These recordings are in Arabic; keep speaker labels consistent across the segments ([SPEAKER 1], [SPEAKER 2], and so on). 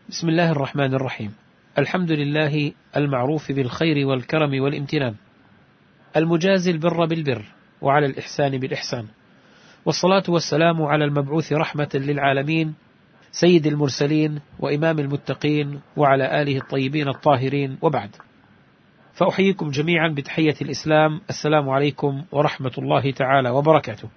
[SPEAKER 1] بسم الله الرحمن الرحيم. الحمد لله المعروف بالخير والكرم والامتنان، المجازي البر بالبر وعلى الإحسان بالإحسان، والصلاة والسلام على المبعوث رحمة للعالمين سيد المرسلين وإمام المتقين وعلى آله الطيبين الطاهرين، وبعد، فأحييكم جميعا بتحية الإسلام. السلام عليكم ورحمة الله تعالى وبركاته،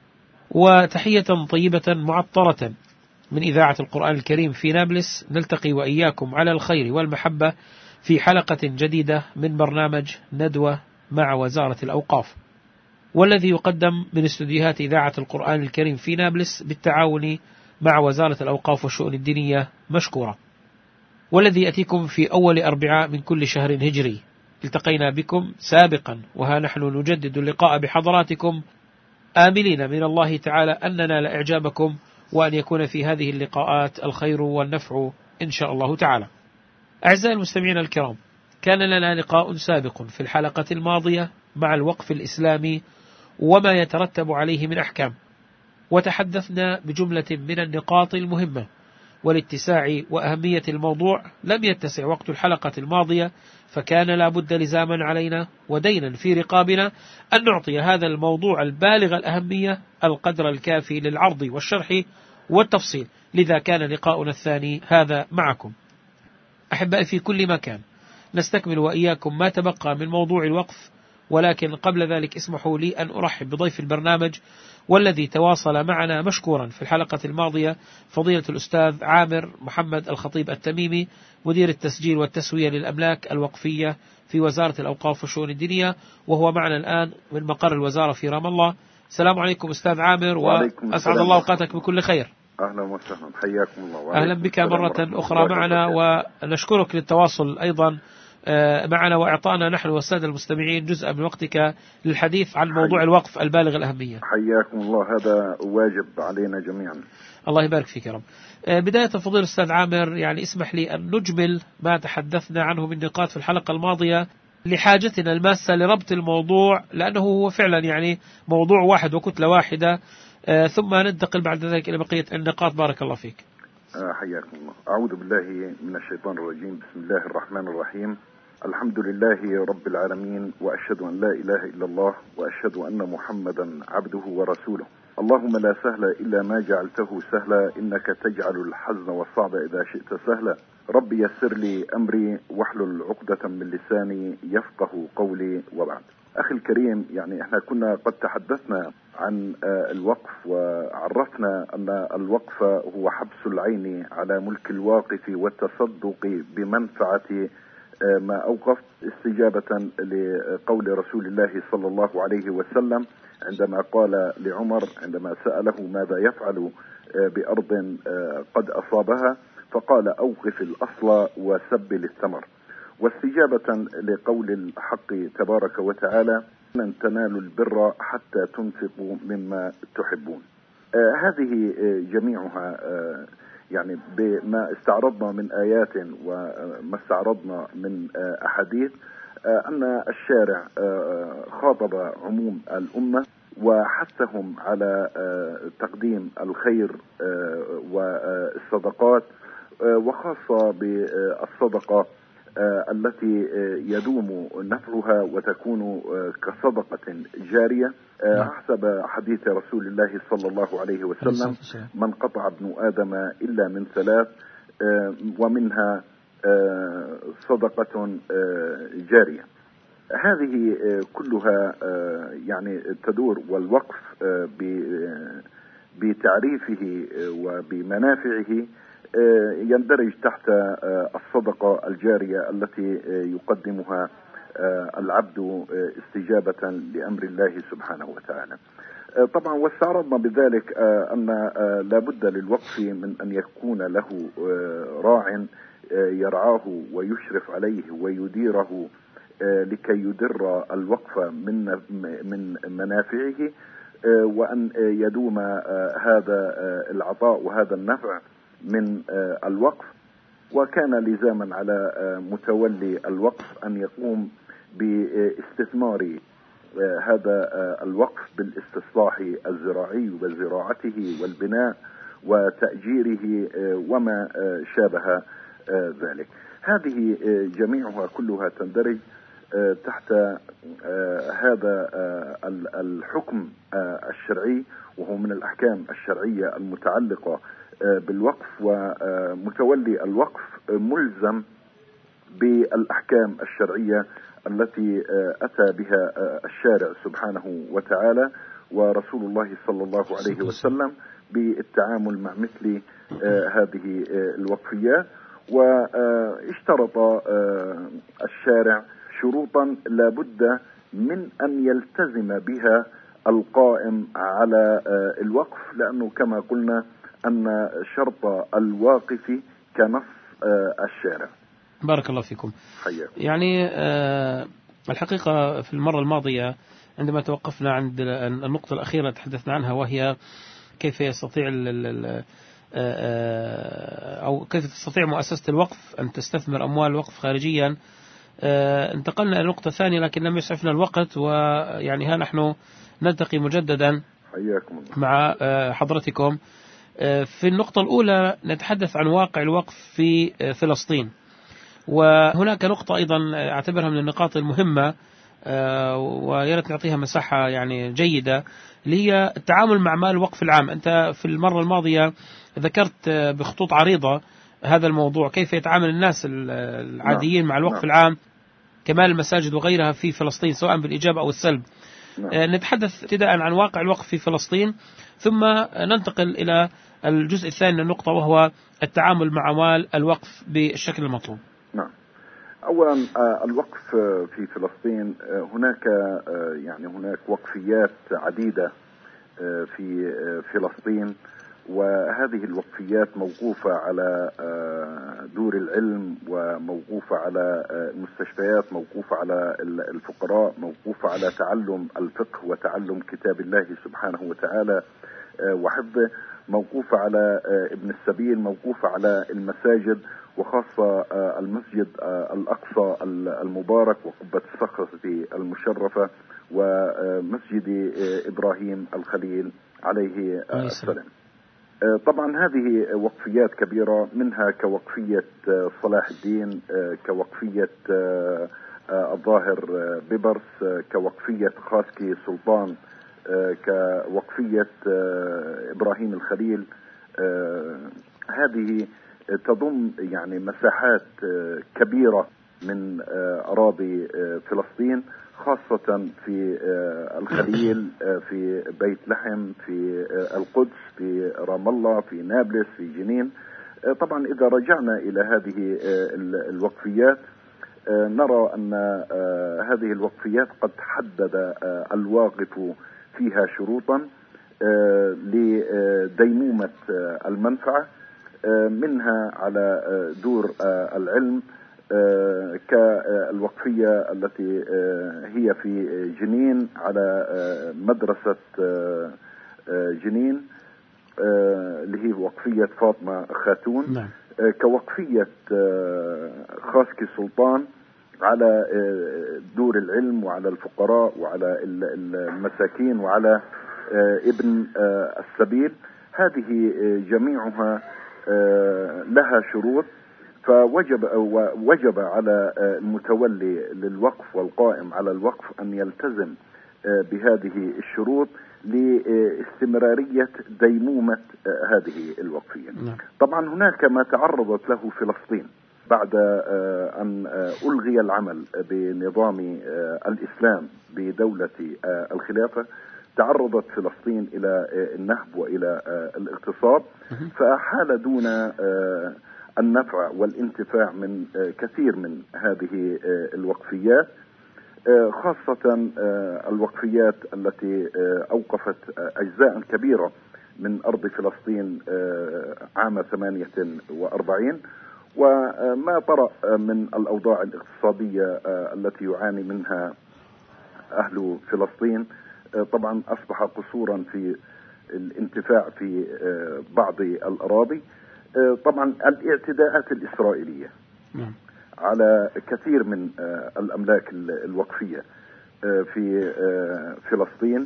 [SPEAKER 1] وتحية طيبة معطرة من إذاعة القرآن الكريم في نابلس. نلتقي وإياكم على الخير والمحبة في حلقة جديدة من برنامج ندوة مع وزارة الأوقاف، والذي يقدم من استديوهات إذاعة القرآن الكريم في نابلس بالتعاون مع وزارة الأوقاف والشؤون الدينية مشكورة، والذي يأتيكم في أول أربعاء من كل شهر هجري. التقينا بكم سابقا، وها نحن نجدد اللقاء بحضراتكم آملين من الله تعالى أن ننال إعجابكم، وأن يكون في هذه اللقاءات الخير والنفع إن شاء الله تعالى. أعزائي المستمعين الكرام، كان لنا لقاء سابق في الحلقة الماضية مع الوقف الإسلامي وما يترتب عليه من أحكام، وتحدثنا بجملة من النقاط المهمة، والاتساع وأهمية الموضوع لم يتسع وقت الحلقة الماضية، فكان لا بد لزاما علينا ودينا في رقابنا أن نعطي هذا الموضوع البالغ الأهمية القدر الكافي للعرض والشرح والتفصيل. لذا كان لقاؤنا الثاني هذا معكم. أحبائي في كل مكان، نستكمل وإياكم ما تبقى من موضوع الوقف، ولكن قبل ذلك اسمحوا لي أن أرحب بضيف البرنامج والذي تواصل معنا مشكورا في الحلقة الماضية، فضيلة الأستاذ عامر محمد الخطيب التميمي، مدير التسجيل والتسوية للأملاك الوقفية في وزارة الأوقاف والشؤون الدينية، وهو معنا الآن من مقر الوزارة في رام الله. السلام عليكم أستاذ عامر، وأسعد الله أوقاتك بكل خير.
[SPEAKER 2] أهلا وسهلا، حياكم الله.
[SPEAKER 1] أهلا بك مرة أخرى معنا، ونشكرك للتواصل أيضا معنا وإعطانا نحن والسادة المستمعين جزءا من وقتك للحديث عن موضوع الوقف البالغ الأهمية.
[SPEAKER 2] حياكم الله، هذا واجب علينا جميعا.
[SPEAKER 1] الله يبارك فيك يا رب. بداية فضيل الأستاذ عامر، يعني اسمح لي أن نجمل ما تحدثنا عنه من نقاط في الحلقة الماضية لحاجتنا الماسة لربط الموضوع، لأنه هو فعلا يعني موضوع واحد وكتلة واحدة، ثم ننتقل بعد ذلك إلى بقية النقاط. بارك الله فيك.
[SPEAKER 2] حياكم الله. أعوذ بالله من الشيطان الرجيم. بسم الله الرحمن الرحيم. الحمد لله رب العالمين، وأشهد أن لا إله إلا الله، وأشهد أن محمدا عبده ورسوله. اللهم لا سهل إلا ما جعلته سهلا، إنك تجعل الحزن والصعب إذا شئت سهلا. رب يسر لي أمري واحلل عقدة من لساني يفقه قولي، وبعد. أخي الكريم، يعني احنا كنا قد تحدثنا عن الوقف، وعرفنا أن الوقف هو حبس العين على ملك الواقف والتصدق بمنفعة ما أوقف، استجابة لقول رسول الله صلى الله عليه وسلم عندما قال لعمر عندما سأله ماذا يفعل بأرض قد أصابها، فقال أوقف الأصل وسبل الثمر. واستجابة لقول الحق تبارك وتعالى لن تنالوا البر حتى تنفقوا مما تحبون. هذه جميعها يعني بما استعرضنا من آيات وما استعرضنا من أحاديث، أن الشارع خاطب عموم الأمة وحثهم على تقديم الخير والصدقات، وخاصة بالصدقة التي يدوم نفعها وتكون كصدقة جارية، حسب حديث رسول الله صلى الله عليه وسلم: من قطع ابن آدم إلا من ثلاث، ومنها صدقة جارية. هذه كلها يعني تدور، والوقف بتعريفه وبمنافعه يندرج تحت الصدقة الجارية التي يقدمها العبد استجابة لأمر الله سبحانه وتعالى. طبعا واستعرضنا بذلك أن لا بد للوقف من أن يكون له راع يرعاه ويشرف عليه ويديره لكي يدر الوقف من منافعه، وأن يدوم هذا العطاء وهذا النفع من الوقف. وكان لزاما على متولي الوقف أن يقوم باستثمار هذا الوقف بالاستصلاح الزراعي وزراعته والبناء وتأجيره وما شابه ذلك. هذه جميعها كلها تندرج تحت هذا الحكم الشرعي، وهو من الأحكام الشرعية المتعلقة بالوقف، ومتولي الوقف ملزم بالأحكام الشرعية التي أتى بها الشارع سبحانه وتعالى ورسول الله صلى الله عليه وسلم بالتعامل مع مثل هذه الوقفيات. واشترط الشارع شروطا لا بد من أن يلتزم بها القائم على الوقف، لأنه كما قلنا أن شرط الواقف كنص الشارع.
[SPEAKER 1] بارك الله فيكم.
[SPEAKER 2] حياكم.
[SPEAKER 1] يعني الحقيقة في المرة الماضية عندما توقفنا عند النقطة الأخيرة تحدثنا عنها، وهي كيف يستطيع أو كيف تستطيع مؤسسة الوقف أن تستثمر أموال الوقف خارجيا. انتقلنا إلى نقطة ثانية لكن لم يسعفنا الوقت، ويعني ها نحن نلتقي مجددا مع حضرتكم. في النقطة الأولى نتحدث عن واقع الوقف في فلسطين، وهناك نقطة أيضا أعتبرها من النقاط المهمة وياريت نعطيها مساحة يعني جيدة، اللي هي التعامل مع مال الوقف العام. أنت في المرة الماضية ذكرت بخطوط عريضة هذا الموضوع، كيف يتعامل الناس العاديين مع الوقف العام كمال المساجد وغيرها في فلسطين سواء بالإيجاب أو السلب. نتحدث ابتداء عن واقع الوقف في فلسطين، ثم ننتقل إلى الجزء الثاني من النقطة، وهو التعامل مع أموال الوقف بالشكل المطلوب.
[SPEAKER 2] نعم. أولا الوقف في فلسطين هناك هناك وقفيات عديدة في فلسطين، وهذه الوقفيات موقوفة على دور العلم، وموقوفة على المستشفيات، موقوفة على الفقراء، موقوفة على تعلم الفقه وتعلم كتاب الله سبحانه وتعالى وحفظه، موقوفة على ابن السبيل، موقوفة على المساجد، وخاصة المسجد الأقصى المبارك وقبة الصخرة المشرفة ومسجد إبراهيم الخليل عليه السلام. طبعا هذه وقفيات كبيرة، منها كوقفية صلاح الدين، كوقفية الظاهر بيبرس، كوقفية خاسكي سلطان، كوقفية إبراهيم الخليل. هذه تضم يعني مساحات كبيرة من أراضي فلسطين، خاصة في الخليل، في بيت لحم، في القدس، في رام الله، في نابلس، في جنين. طبعا إذا رجعنا إلى هذه الوقفيات نرى أن هذه الوقفيات قد حدد الواقف فيها شروطا لديمومة المنفعة، منها على دور العلم كالوقفية التي هي في جنين على مدرسة جنين اللي هي وقفية فاطمة خاتون، كوقفية خاسكي سلطان على دور العلم وعلى الفقراء وعلى المساكين وعلى ابن السبيل. هذه جميعها لها شروط، فوجب على المتولي للوقف والقائم على الوقف أن يلتزم بهذه الشروط لاستمرارية ديمومة هذه الوقفية. طبعا هناك ما تعرضت له فلسطين بعد أن ألغي العمل بنظام الإسلام بدولة الخلافة. تعرضت فلسطين إلى النهب وإلى الاغتصاب، فحال دون النفع والانتفاع من كثير من هذه الوقفيات، خاصة الوقفيات التي أوقفت أجزاء كبيرة من أرض فلسطين عام 48، وما طرأ من الأوضاع الاقتصادية التي يعاني منها أهل فلسطين طبعا أصبح قصورا في الانتفاع في بعض الأراضي. طبعا الاعتداءات الإسرائيلية على كثير من الأملاك الوقفية في فلسطين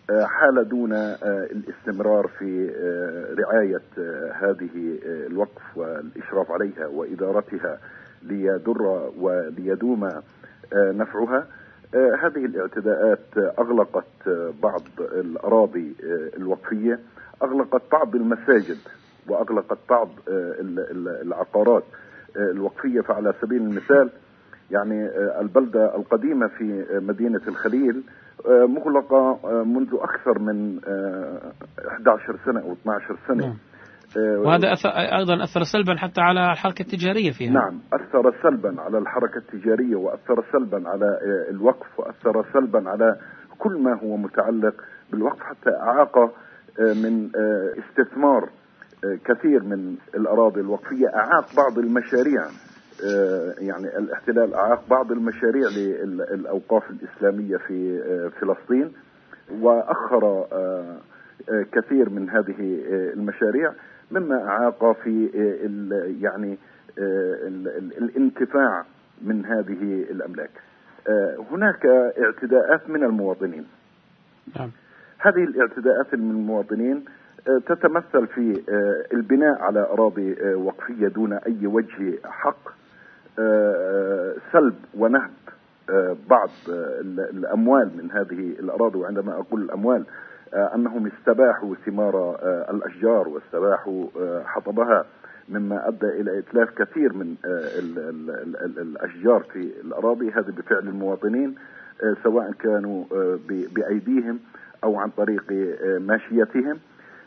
[SPEAKER 2] حال دون الاستمرار في رعاية هذه الوقف والإشراف عليها وإدارتها ليدر وليدوم نفعها. هذه الاعتداءات أغلقت بعض الأراضي الوقفية، أغلقت بعض المساجد، وأغلقت بعض العقارات الوقفية. فعلى سبيل المثال يعني البلدة القديمة في مدينة الخليل مغلقة منذ أكثر من 11 سنة أو 12 سنة.
[SPEAKER 1] وهذا أيضا أثر سلبا حتى على الحركة التجارية فيها.
[SPEAKER 2] نعم، أثر سلبا على الحركة التجارية، وأثر سلبا على الوقف، وأثر سلبا على كل ما هو متعلق بالوقف، حتى أعاق من استثمار كثير من الأراضي الوقفية، أعاق بعض المشاريع. يعني الاحتلال أعاق بعض المشاريع للأوقاف الإسلامية في فلسطين، وأخر كثير من هذه المشاريع، مما أعاق في يعني الانتفاع من هذه الأملاك. هناك اعتداءات من المواطنين. هذه الاعتداءات من المواطنين تتمثل في البناء على أراضي وقفية دون أي وجه حق، سلب ونهب بعض الأموال من هذه الأراضي. وعندما أقول الأموال أنهم استباحوا ثمار الأشجار واستباحوا حطبها، مما أدى إلى إتلاف كثير من الأشجار في الأراضي. هذا بفعل المواطنين، سواء كانوا بأيديهم أو عن طريق ماشيتهم.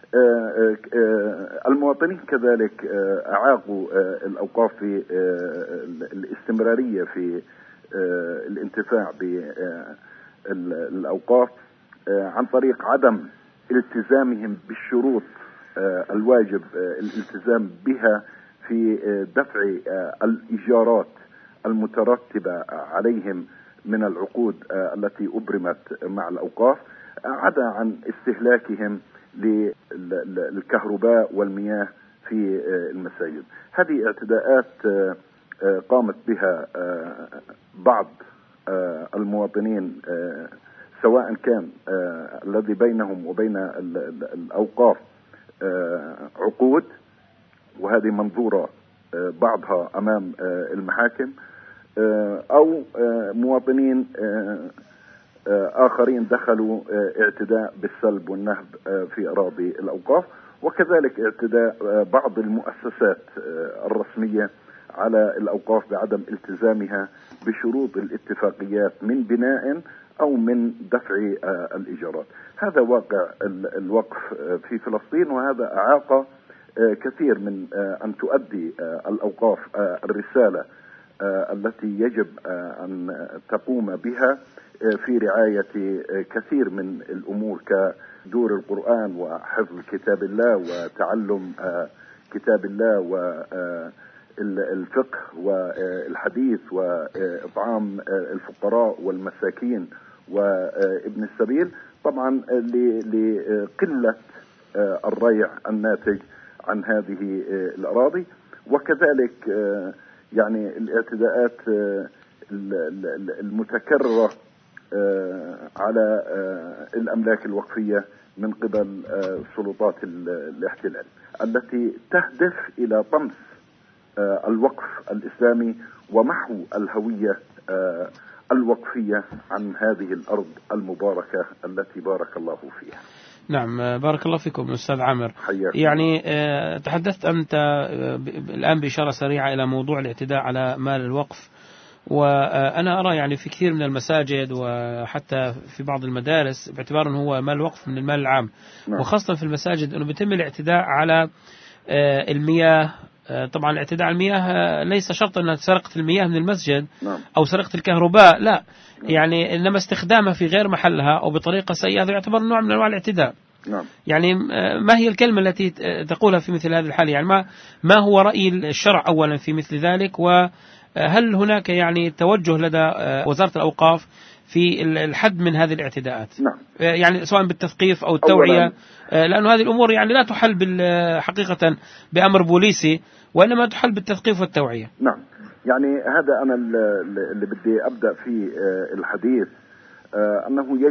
[SPEAKER 2] المواطنين كذلك أعاقوا الأوقاف في الاستمرارية في الانتفاع بالأوقاف عن طريق عدم التزامهم بالشروط الواجب الالتزام بها في دفع الإيجارات المترتبة عليهم من العقود التي أبرمت مع الأوقاف، عدا عن استهلاكهم للكهرباء والمياه في المساجد. هذه اعتداءات قامت بها بعض المواطنين، سواء كان الذي بينهم وبين الأوقاف عقود، وهذه منظورة بعضها أمام المحاكم، أو مواطنين آخرين دخلوا اعتداء بالسلب والنهب في أراضي الأوقاف، وكذلك اعتداء بعض المؤسسات الرسمية على الأوقاف بعدم التزامها بشروط الاتفاقيات من بناء أو من دفع الإيجارات. هذا واقع الوقف في فلسطين، وهذا أعاق كثير من أن تؤدي الأوقاف الرسالة التي يجب أن تقوم بها في رعاية كثير من الأمور كدور القرآن وحفظ كتاب الله وتعلم كتاب الله والفقه والحديث وإطعام الفقراء والمساكين وابن السبيل، طبعا لقلة الريع الناتج عن هذه الأراضي. وكذلك يعني الاعتداءات المتكررة على الأملاك الوقفية من قبل سلطات الاحتلال، التي تهدف إلى طمس الوقف الإسلامي ومحو الهوية الوقفية عن هذه الأرض المباركة التي بارك الله فيها.
[SPEAKER 1] نعم، بارك الله فيكم أستاذ عامر.
[SPEAKER 2] حياك.
[SPEAKER 1] يعني تحدثت أنت الآن بإشارة سريعة إلى موضوع الاعتداء على مال الوقف، وأنا أرى يعني في كثير من المساجد وحتى في بعض المدارس باعتبار أنه هو مال الوقف من المال العام، وخاصة في المساجد أنه بيتم الاعتداء على المياه. طبعا الاعتداء على المياه ليس شرط أن سرقة المياه من المسجد أو سرقة الكهرباء، لا، يعني إنما استخدامها في غير محلها أو بطريقة سيئة هذا يعتبر نوع من أنواع الاعتداء. يعني ما هي الكلمة التي تقولها في مثل هذه الحالة؟ يعني ما هو رأي الشرع أولا في مثل ذلك، وهل هناك يعني توجه لدى وزارة الأوقاف في الحد من هذه الاعتداءات؟ يعني سواء بالتثقيف أو التوعية، لأن هذه الأمور يعني لا تحل حقيقة بأمر بوليسي، وإنما تحل بالتثقيف والتوعية.
[SPEAKER 2] نعم، يعني هذا أنا اللي بدي أبدأ في الحديث، أنه يجب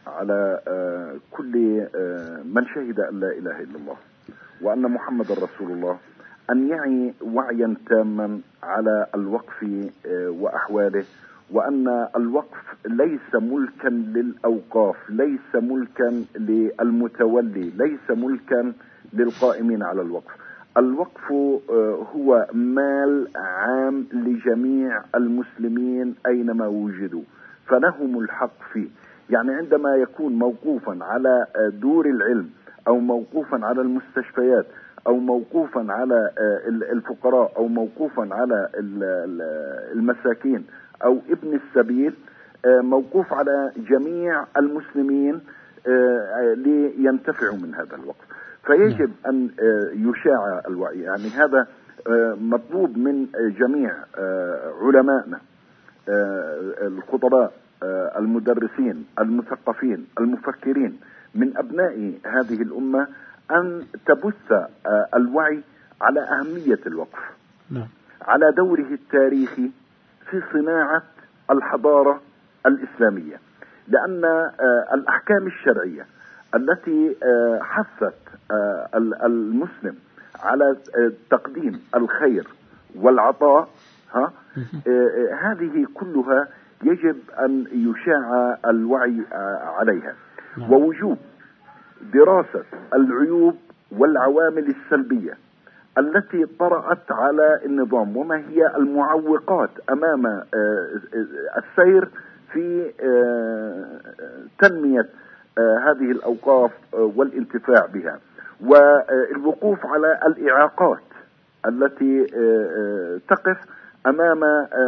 [SPEAKER 2] على كل من شهد أن لا إله إلا الله وأن محمد رسول الله أن يعي وعيا تاما على الوقف وأحواله، وأن الوقف ليس ملكا للأوقاف، ليس ملكا للمتولي، ليس ملكا للقائمين على الوقف. الوقف هو مال عام لجميع المسلمين أينما وجدوا، فلهم الحق فيه. يعني عندما يكون موقوفا على دور العلم أو موقوفا على المستشفيات أو موقوفا على الفقراء أو موقوفا على المساكين أو ابن السبيل، موقوف على جميع المسلمين لينتفعوا من هذا الوقف. فيجب أن يشاع الوعي. يعني هذا مطلوب من جميع علمائنا، الخطباء، المدرسين، المثقفين، المفكرين، من أبناء هذه الأمة، أن تبث الوعي على أهمية الوقف، على دوره التاريخي في صناعة الحضارة الإسلامية. لأن الأحكام الشرعية التي حثت المسلم على تقديم الخير والعطاء، هذه كلها يجب أن يشاع الوعي عليها، ووجوب دراسة العيوب والعوامل السلبية التي طرأت على النظام، وما هي المعوقات أمام السير في تنمية هذه الأوقاف والانتفاع بها، والوقوف على الإعاقات التي تقف أمام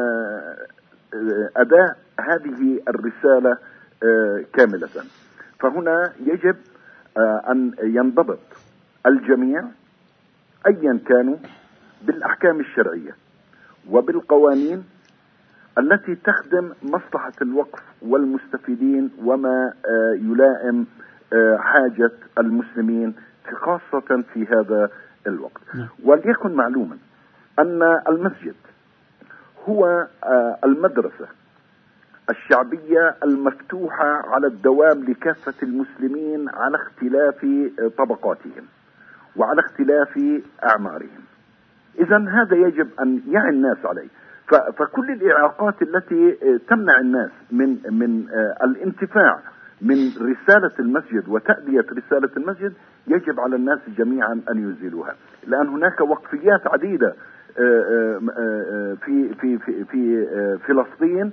[SPEAKER 2] أداء هذه الرسالة كاملة. فهنا يجب أن ينضبط الجميع أيا كانوا بالأحكام الشرعية وبالقوانين التي تخدم مصلحة الوقف والمستفيدين وما يلائم حاجة المسلمين خاصة في هذا الوقت. وليكن معلوما أن المسجد هو المدرسة الشعبية المفتوحة على الدوام لكافة المسلمين على اختلاف طبقاتهم وعلى اختلاف أعمارهم. إذن هذا يجب أن يعي الناس عليه. فكل الإعاقات التي تمنع الناس من الانتفاع من رسالة المسجد وتأدية رسالة المسجد يجب على الناس جميعا أن يزيلوها، لأن هناك وقفيات عديدة في فلسطين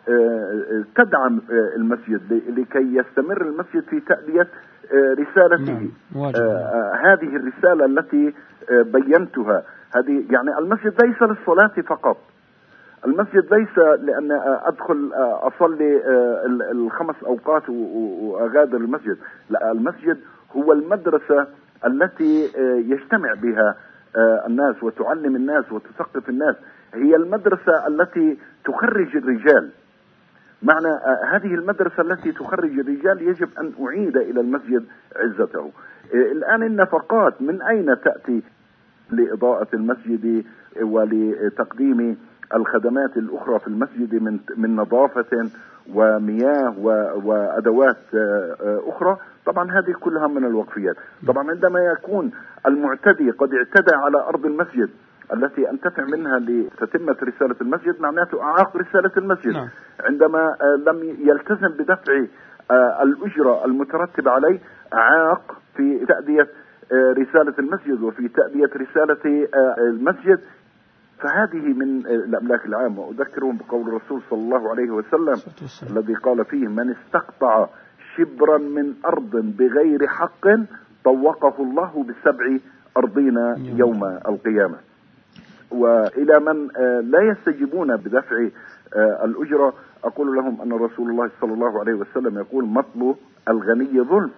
[SPEAKER 2] تدعم المسجد لكي يستمر المسجد في تأدية رسالته. هذه الرسالة التي بينتها، هذه يعني المسجد ليس للصلاة فقط، المسجد ليس لأن أدخل أصلي الخمس أوقات وأغادر المسجد، لا، المسجد هو المدرسة التي يجتمع بها الناس وتعلم الناس وتثقف الناس، هي المدرسة التي تخرج الرجال. معنى هذه المدرسة التي تخرج الرجال يجب أن أعيد إلى المسجد عزته. الآن النفقات من أين تأتي لإضاءة المسجد ولتقديم الخدمات الأخرى في المسجد من نظافة ومياه وأدوات أخرى؟ طبعا هذه كلها من الوقفيات. طبعا عندما يكون المعتدي قد اعتدى على أرض المسجد التي أنتفع منها لتتمة رسالة المسجد، معناته أعاق رسالة المسجد. عندما لم يلتزم بدفع الأجرة المترتبة عليه، أعاق في تأدية رسالة المسجد وفي تأدية رسالة المسجد. فهذه من الأملاك العامة. وأذكرهم بقول الرسول صلى الله عليه وسلم الذي قال فيه: من استقطع شبرا من أرض بغير حق طوقه الله ب7 أرضين يوم القيامة. وإلى من لا يستجيبون بدفع الأجرة أقول لهم أن رسول الله صلى الله عليه وسلم يقول: مطل الغني ظلم.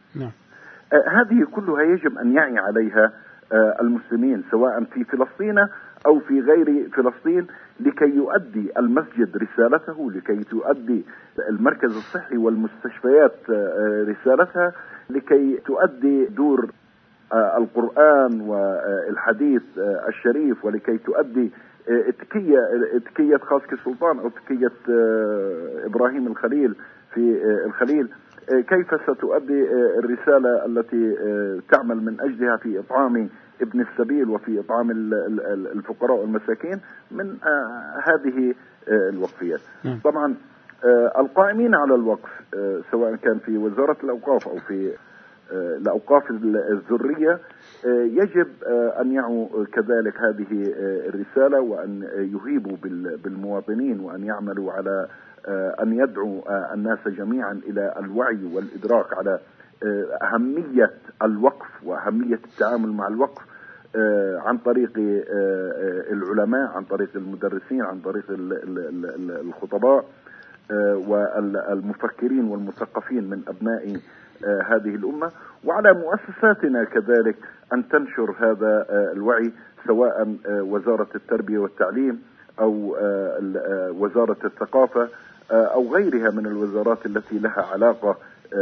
[SPEAKER 2] هذه كلها يجب أن يعي عليها المسلمين سواء في فلسطين أو في غير فلسطين، لكي يؤدي المسجد رسالته، لكي تؤدي المركز الصحي والمستشفيات رسالتها، لكي تؤدي دور القرآن والحديث الشريف، ولكي تؤدي اتكية خاص السلطان أو اتكية إبراهيم الخليل في الخليل. كيف ستؤدي الرسالة التي تعمل من أجلها في إطعام ابن السبيل وفي إطعام الفقراء والمساكين من هذه الوقفيات. طبعا القائمين على الوقف سواء كان في وزارة الأوقاف أو في الأوقاف الذرية يجب أن يعوا كذلك هذه الرسالة، وأن يهيبوا بالمواطنين، وأن يعملوا على أن يدعوا الناس جميعا إلى الوعي والإدراك على أهمية الوقف وأهمية التعامل مع الوقف عن طريق العلماء، عن طريق المدرسين، عن طريق الخطباء والمفكرين والمثقفين من أبناء هذه الأمة، وعلى مؤسساتنا كذلك أن تنشر هذا الوعي، سواء وزارة التربية والتعليم أو وزارة الثقافة أو غيرها من الوزارات التي لها علاقة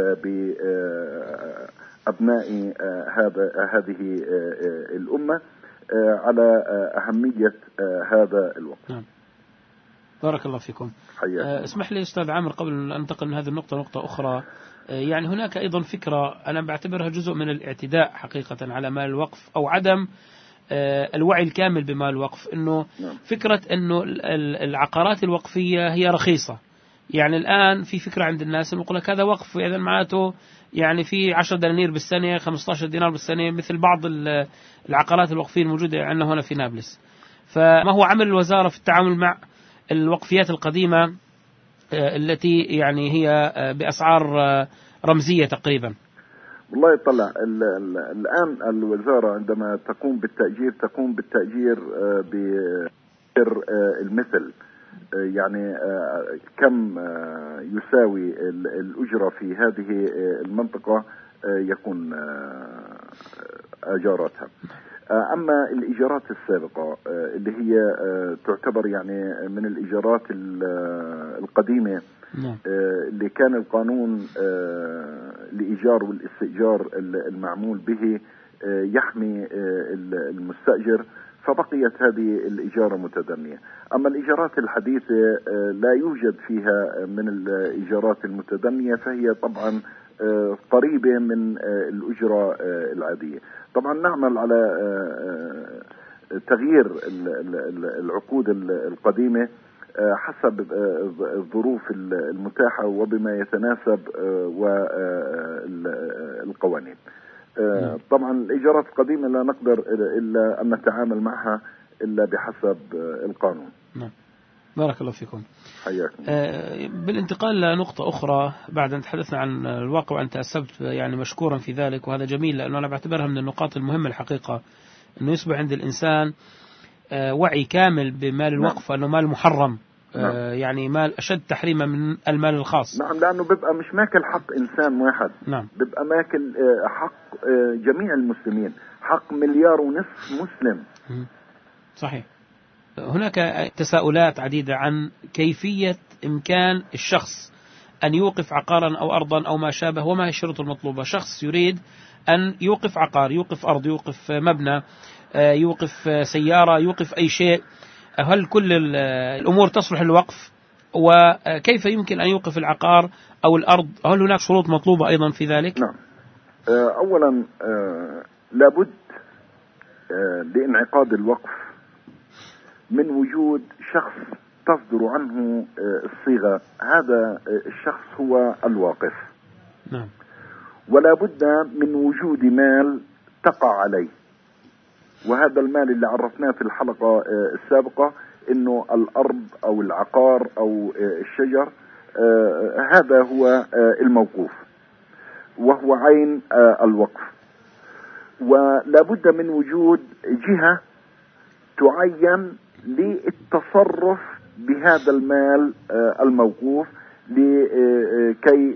[SPEAKER 2] بأبناء هذه الأمة على أهمية هذا الوقت.
[SPEAKER 1] نعم. بارك الله فيكم. اسمح لي أستاذ عامر قبل أن أنتقل من هذه النقطة نقطة أخرى. يعني هناك أيضا فكرة أنا بعتبرها جزء من الاعتداء حقيقة على مال الوقف أو عدم الوعي الكامل بمال الوقف، إنه فكرة إنه العقارات الوقفية هي رخيصة. يعني الآن في فكرة عند الناس إنه يقول لك هذا وقف، إذا معناته يعني في 10 دنانير بالسنة، 15 دينار بالسنة، مثل بعض العقارات الوقفية الموجودة عندنا هنا في نابلس. فما هو عمل الوزارة في التعامل مع الوقفيات القديمة التي يعني هي بأسعار رمزية تقريبا؟
[SPEAKER 2] والله طلع الآن الوزارة عندما تقوم بالتأجير بسعر المثل، يعني كم يساوي الأجرة في هذه المنطقة يكون أجاراتها. أما الإيجارات السابقة اللي هي تعتبر يعني من الإيجارات القديمة اللي كان القانون الإيجار والاستئجار المعمول به يحمي المستأجر، فبقيت هذه الإيجارة متدنية. أما الإيجارات الحديثة لا يوجد فيها من الإيجارات المتدنية، فهي طبعا قريبة من الأجرة العادية. طبعا نعمل على تغيير العقود القديمة حسب الظروف المتاحة وبما يتناسب والقوانين. طبعا الإيجارات القديمة لا نقدر إلا أن نتعامل معها إلا بحسب القانون.
[SPEAKER 1] نعم. بارك الله فيكم.
[SPEAKER 2] حياكم.
[SPEAKER 1] بالانتقال لنقطة أخرى بعد أن تحدثنا عن الواقع وأنت أسبت يعني مشكورا في ذلك، وهذا جميل لأنه أنا بعتبرها من النقاط المهمة الحقيقة، أنه يصبح عند الإنسان وعي كامل بمال الوقف أنه مال محرم. يعني مال أشد تحريما من المال الخاص.
[SPEAKER 2] نعم، لأنه بيبقى مش ماكل حق إنسان واحد.
[SPEAKER 1] نعم.
[SPEAKER 2] بيبقى ماكل حق جميع المسلمين، حق 1.5 مليار مسلم.
[SPEAKER 1] صحيح. هناك تساؤلات عديدة عن كيفية إمكان الشخص أن يوقف عقارا أو أرضا أو ما شابه، وما هي الشروط المطلوبة. شخص يريد أن يوقف عقار، يوقف أرض، يوقف مبنى، يوقف سيارة، يوقف أي شيء، هل كل الأمور تصلح للوقف؟ وكيف يمكن أن يوقف العقار أو الأرض؟ هل هناك شروط مطلوبة أيضا في ذلك؟
[SPEAKER 2] نعم. أولا لابد لإنعقاد الوقف من وجود شخص تصدر عنه الصيغة، هذا الشخص هو الواقف.
[SPEAKER 1] نعم.
[SPEAKER 2] ولا بد من وجود مال تقع عليه، وهذا المال اللي عرفناه في الحلقة السابقة إنه الأرض أو العقار أو الشجر، هذا هو الموقوف وهو عين الوقف. ولا بد من وجود جهة تعين للتصرف بهذا المال الموقوف لكي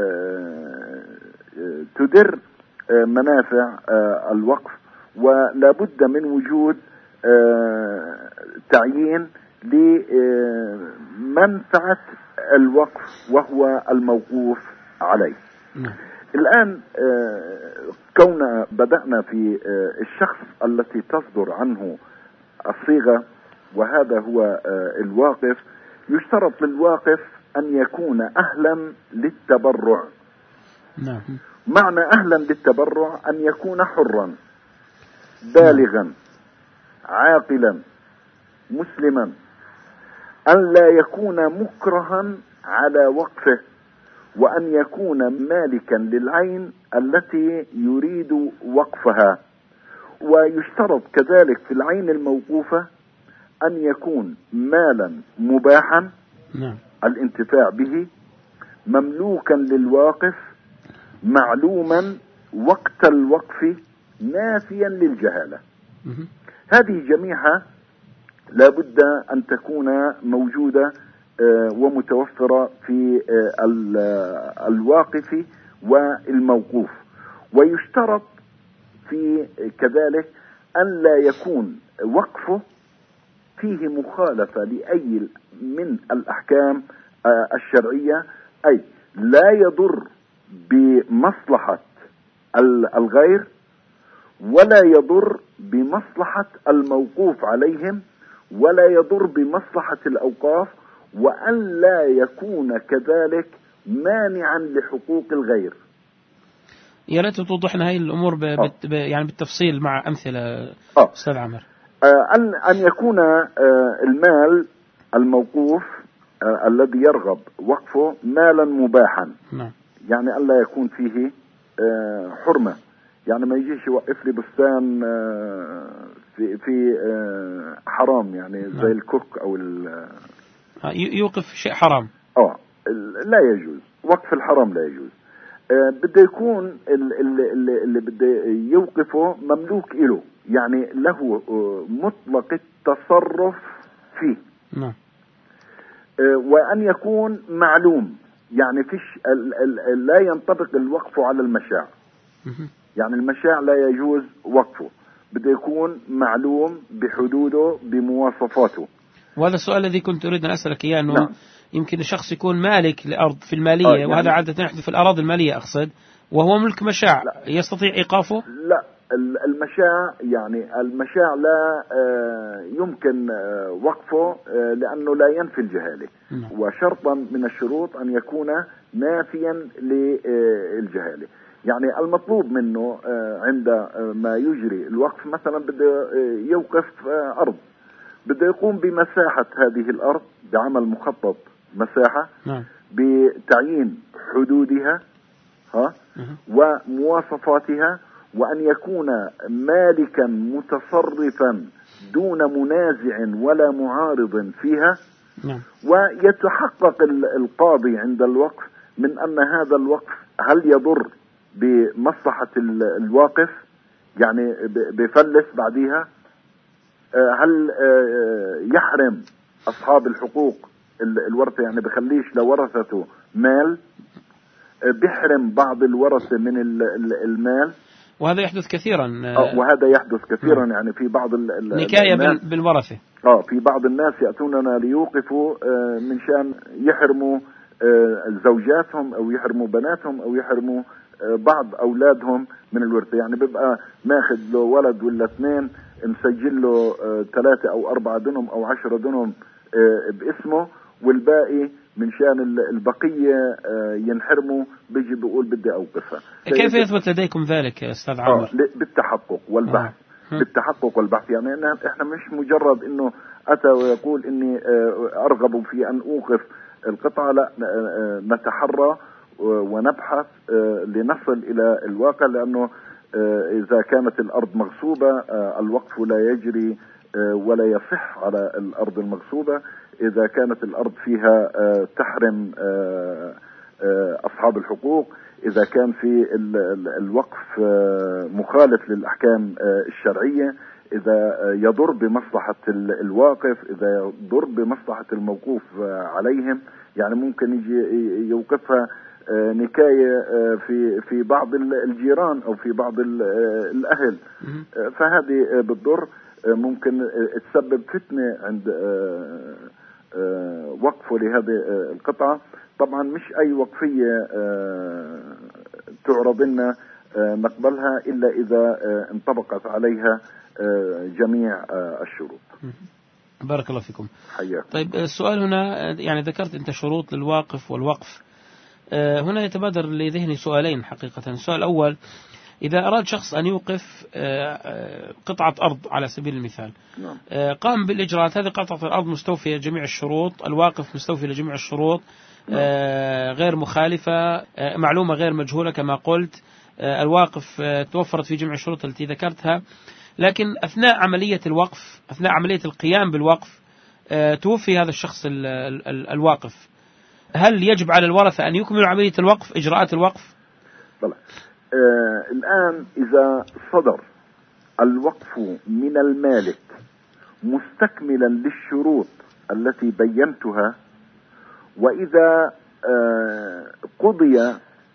[SPEAKER 2] تدر منافع الوقف. ولا بد من وجود تعيين لمنفعة الوقف وهو الموقوف عليه. الآن كون بدأنا في الشخص التي تصدر عنه الصيغة وهذا هو الواقف، يشترط للواقف أن يكون أهلا للتبرع.
[SPEAKER 1] نعم.
[SPEAKER 2] معنى أهلا للتبرع أن يكون حرا بالغا عاقلا مسلما، أن لا يكون مكرها على وقفه، وأن يكون مالكا للعين التي يريد وقفها. ويشترط كذلك في العين الموقوفة أن يكون مالا مباحا الانتفاع به، مملوكا للواقف، معلوما وقت الوقف، نافيا للجهالة. هذه جميعها لا بد أن تكون موجودة ومتوفرة في الواقف والموقوف. ويشترط في كذلك أن لا يكون وقفه فيه مخالفة لأي من الأحكام الشرعية، أي لا يضر بمصلحة الغير ولا يضر بمصلحة الموقوف عليهم ولا يضر بمصلحة الأوقاف، وأن لا يكون كذلك مانعا لحقوق الغير.
[SPEAKER 1] يا ريت توضحنا هاي الأمور يعني بالتفصيل مع أمثلة أستاذ عمر.
[SPEAKER 2] أن يكون المال الموقوف الذي يرغب وقفه مالا مباحا. يعني أن لا يكون فيه حرمة، يعني ما يجيش يوقف لي بستان في حرام، يعني زي الكوك أو
[SPEAKER 1] يوقف شيء حرام.
[SPEAKER 2] لا يجوز وقف الحرام، لا يجوز. بده يكون اللي بده يوقفه مملوك له، يعني له مطلق التصرف فيه. وأن يكون معلوم، يعني فيش لا ينطبق الوقف على المشاع، يعني المشاع لا يجوز وقفه، بده يكون معلوم بحدوده بمواصفاته.
[SPEAKER 1] وهذا السؤال الذي كنت أريد أن أسألك إياه، أنه يمكن الشخص يكون مالك لأرض في المالية، يعني وهذا عادة يحدث في الأراضي المالية أقصد، وهو ملك مشاع، يستطيع إيقافه؟
[SPEAKER 2] لا، المشاع يعني المشاع لا يمكن وقفه لأنه لا ينفي الجهالة. وشرطا من الشروط أن يكون نافيا للجهالة. يعني المطلوب منه عند ما يجري الوقف، مثلا بده يوقف أرض، بده يقوم بمساحة هذه الأرض بعمل مخطط مساحة، بتعيين حدودها ومواصفاتها، وأن يكون مالكا متصرفا دون منازع ولا معارض فيها. ويتحقق القاضي عند الوقف من أن هذا الوقف هل يضر بمصلحة الواقف، يعني بفلس بعديها، هل يحرم أصحاب الحقوق الورثة، يعني بخليش لورثته مال، بيحرم بعض الورثة من المال،
[SPEAKER 1] وهذا يحدث كثيرا.
[SPEAKER 2] وهذا يحدث كثيرا، يعني في بعض
[SPEAKER 1] نكاية بالورثة.
[SPEAKER 2] في بعض الناس يأتوننا ليوقفوا من شان يحرموا زوجاتهم أو يحرموا بناتهم أو يحرموا بعض أولادهم من الورثة. يعني بيبقى ماخذ له ولد ولا اثنين، مسجل له 3 أو 4 دنم أو 10 دنم باسمه، والباقي من شان البقية ينحرموا، بيجي بيقول بدي أوقفها.
[SPEAKER 1] كيف يثبت لديكم ذلك يا أستاذ عمر؟
[SPEAKER 2] بالتحقق والبحث. بالتحقق والبحث، يعني احنا مش مجرد انه اتى ويقول اني ارغب في ان اوقف القطعة، لا، نتحرى ونبحث لنصل الى الواقع، لانه اذا كانت الارض مغصوبة الوقف لا يجري ولا يصح على الارض المغصوبة. اذا كانت الارض فيها تحرم اصحاب الحقوق، إذا كان في الوقف مخالف للأحكام الشرعية، إذا يضر بمصلحة الواقف، إذا يضر بمصلحة الموقوف عليهم. يعني ممكن يجي يوقفها نكاية في بعض الجيران أو في بعض الأهل، فهذه بتضر، ممكن تسبب فتنة عند وقفه لهذه القطعة. طبعا مش أي وقفية تعرض لنا نقبلها إلا إذا انطبقت عليها جميع الشروط.
[SPEAKER 1] بارك الله فيكم.
[SPEAKER 2] حياك.
[SPEAKER 1] طيب السؤال هنا، يعني ذكرت أنت شروط للواقف والوقف، هنا يتبادر لذهني سؤالين حقيقة. السؤال الأول: إذا أراد شخص أن يوقف قطعة أرض على سبيل المثال، قام بالإجراءات، هذه قطعة الأرض مستوفية جميع الشروط، الواقف مستوفي لجميع الشروط، غير مخالفة، معلومة غير مجهولة كما قلت، الواقف توفرت في جميع الشروط التي ذكرتها، لكن أثناء عملية الوقف، أثناء عملية القيام بالوقف، توفي هذا الشخص الواقف، هل يجب على الورثة أن يكملوا عملية الوقف، إجراءات الوقف؟
[SPEAKER 2] طبعا. الآن إذا صدر الوقف من المالك مستكملا للشروط التي بينتها، وإذا قضي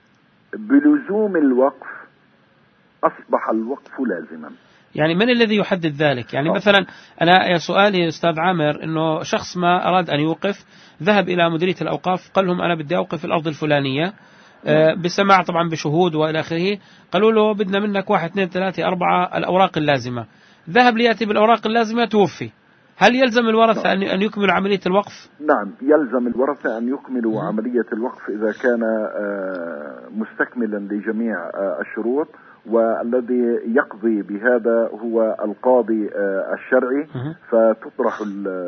[SPEAKER 2] بلزوم الوقف، أصبح الوقف لازما.
[SPEAKER 1] يعني من الذي يحدد ذلك؟ يعني مثلا أنا سؤالي يا أستاذ عامر إنه شخص ما أراد أن يوقف، ذهب إلى مديرية الأوقاف، قال لهم أنا بدي أوقف الأرض الفلانية، بسماع طبعا بشهود وإلى آخره، قالوا له بدنا منك 1 2 3 4 الأوراق اللازمة، ذهب ليأتي بالأوراق اللازمة، توفي، هل يلزم الورثة أن يكملوا عملية الوقف؟
[SPEAKER 2] نعم، يلزم الورثة أن يكملوا عملية الوقف إذا كان مستكملا لجميع الشروط، والذي يقضي بهذا هو القاضي الشرعي، فتطرح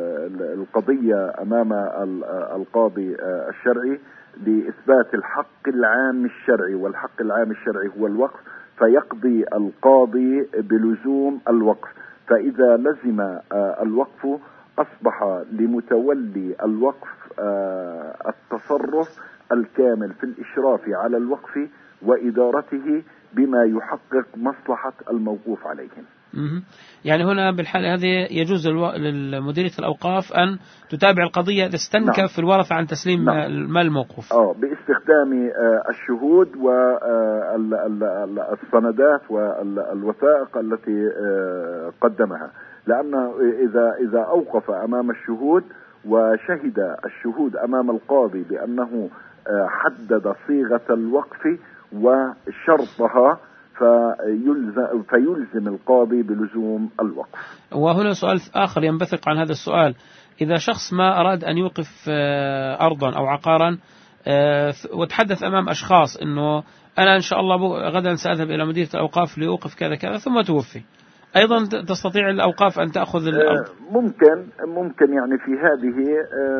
[SPEAKER 2] القضية أمام القاضي الشرعي لإثبات الحق العام الشرعي، والحق العام الشرعي هو الوقف، فيقضي القاضي بلزوم الوقف. فإذا لزم الوقف أصبح لمتولي الوقف التصرف الكامل في الإشراف على الوقف وإدارته بما يحقق مصلحة الموقوف عليهم.
[SPEAKER 1] يعني هنا بالحالة هذه يجوز لمديرية الأوقاف أن تتابع القضية إذا استنكف الورثة عن تسليم المال الموقوف،
[SPEAKER 2] باستخدام الشهود والسندات والوثائق التي قدمها، لأن إذا أوقف أمام الشهود وشهد الشهود أمام القاضي بأنه حدد صيغة الوقف وشرطها، فيلزم القاضي بلزوم الوقف.
[SPEAKER 1] وهنا سؤال آخر ينبثق عن هذا السؤال: إذا شخص ما أراد أن يوقف أرضا أو عقارا، وتحدث أمام أشخاص أنه أنا إن شاء الله غدا سأذهب إلى مديرية الأوقاف لأوقف كذا كذا، ثم توفي، أيضا تستطيع الأوقاف أن تأخذ الأرض؟
[SPEAKER 2] ممكن يعني في هذه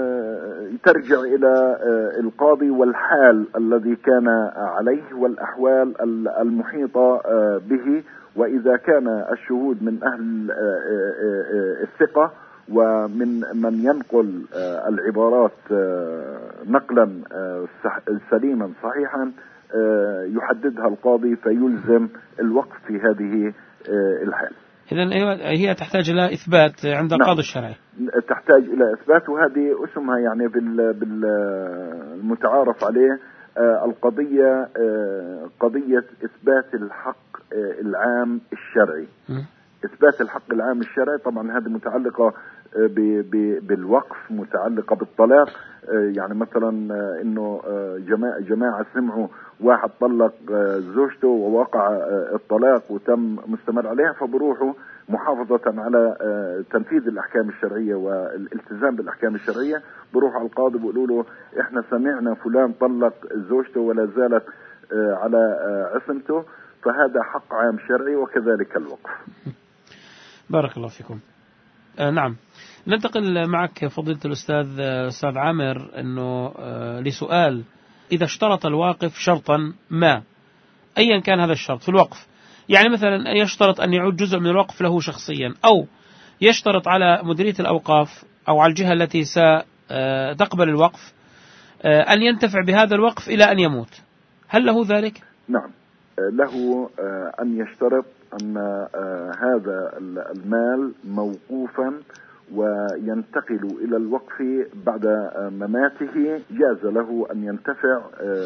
[SPEAKER 2] ترجع إلى القاضي والحال الذي كان عليه والأحوال المحيطة به، وإذا كان الشهود من أهل الثقة ومن من ينقل العبارات نقلا سليما صحيحا يحددها القاضي، فيلزم الوقف في هذه الحال.
[SPEAKER 1] إذن هي تحتاج إلى إثبات عند القاضي الشرعي،
[SPEAKER 2] تحتاج إلى إثبات، وهذه اسمها يعني بالمتعارف عليه القضية قضية إثبات الحق العام الشرعي. إثبات الحق العام الشرعي طبعا هذه متعلقة بالوقف، متعلقة بالطلاق، يعني مثلا إنه جماعة سمعوا واحد طلق زوجته ووقع الطلاق وتم مستمر عليها، فبروحوا محافظة على تنفيذ الأحكام الشرعية والالتزام بالأحكام الشرعية، بروحوا على القاضي بيقولوا له إحنا سمعنا فلان طلق زوجته ولا زالت على عصمته، فهذا حق عام شرعي، وكذلك الوقف.
[SPEAKER 1] بارك الله فيكم. نعم، ننتقل معك فضيلة الأستاذ عامر إنه لسؤال: إذا اشترط الواقف شرطا ما، أيا كان هذا الشرط في الوقف، يعني مثلا يشترط أن يعود جزء من الوقف له شخصيا، أو يشترط على مديرية الأوقاف أو على الجهة التي ستقبل الوقف أن ينتفع بهذا الوقف إلى أن يموت، هل له ذلك؟
[SPEAKER 2] نعم، له أن يشترط أن هذا المال موقوفا وينتقل إلى الوقف بعد مماته، جاز له أن ينتفع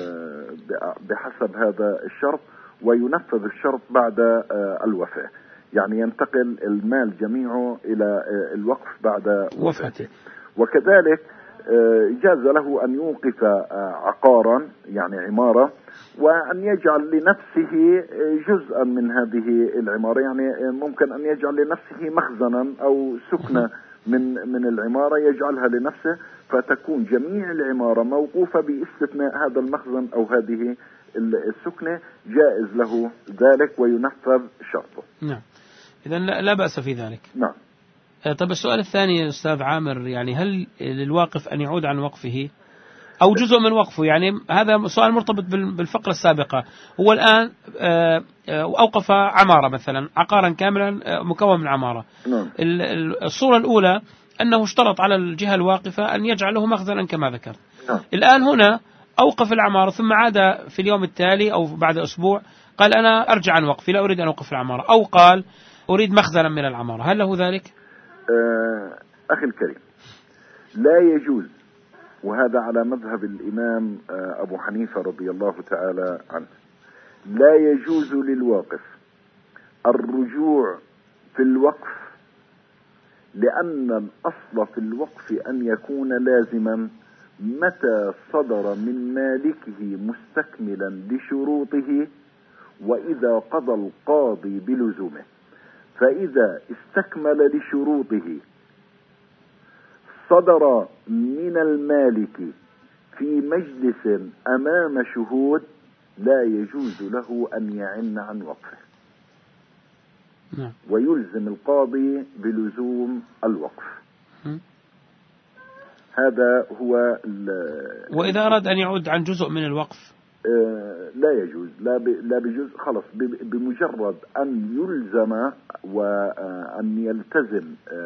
[SPEAKER 2] بحسب هذا الشرط، وينفذ الشرط بعد الوفاة، يعني ينتقل المال جميعه إلى الوقف بعد وفاته. وكذلك جاز له أن يوقف عقارا يعني عمارة، وأن يجعل لنفسه جزءا من هذه العمارة، يعني ممكن أن يجعل لنفسه مخزنا أو سكنة من العمارة يجعلها لنفسه، فتكون جميع العمارة موقوفة باستثناء هذا المخزن أو هذه السكنة، جائز له ذلك وينفذ شرطه.
[SPEAKER 1] نعم، إذا لا بأس في ذلك.
[SPEAKER 2] نعم.
[SPEAKER 1] طب السؤال الثاني أستاذ عامر، يعني هل للواقف أن يعود عن وقفه أو جزء من وقفه؟ يعني هذا سؤال مرتبط بالفقرة السابقة. هو الآن أوقف عمارة مثلا، عقارا كاملا مكون من عمارة.
[SPEAKER 2] نعم.
[SPEAKER 1] الصورة الأولى أنه اشترط على الجهة الواقفة أن يجعله مخزنا كما ذكر.
[SPEAKER 2] نعم.
[SPEAKER 1] الآن هنا أوقف العمارة ثم عاد في اليوم التالي أو بعد أسبوع قال أنا أرجع عن وقفي، لا أريد أن أوقف العمارة، أو قال أريد مخزنا من العمارة، هل له ذلك؟
[SPEAKER 2] أخي الكريم، لا يجوز، وهذا على مذهب الإمام أبو حنيفة رضي الله تعالى عنه، لا يجوز للواقف الرجوع في الوقف، لأن الأصل في الوقف أن يكون لازما متى صدر من مالكه مستكملا لشروطه، وإذا قضى القاضي بلزومه. فإذا استكمل لشروطه صدر من المالك في مجلس أمام شهود، لا يجوز له أن يعن عن وقفه. ويلزم القاضي بلزوم الوقف. هذا هو.
[SPEAKER 1] وإذا أراد أن يعود عن جزء من الوقف
[SPEAKER 2] لا يجوز، لا بجزء، خلص بمجرد أن يلزم وأن يلتزم